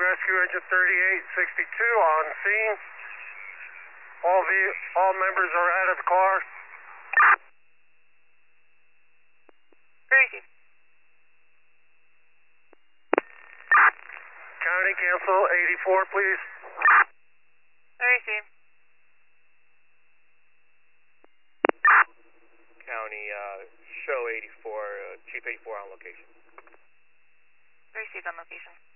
Rescue Engine 3862 on scene. All members are out of the car. Crazy. County, cancel 84, please. Crazy. County, show 84, Chief 84 on location. Received on location.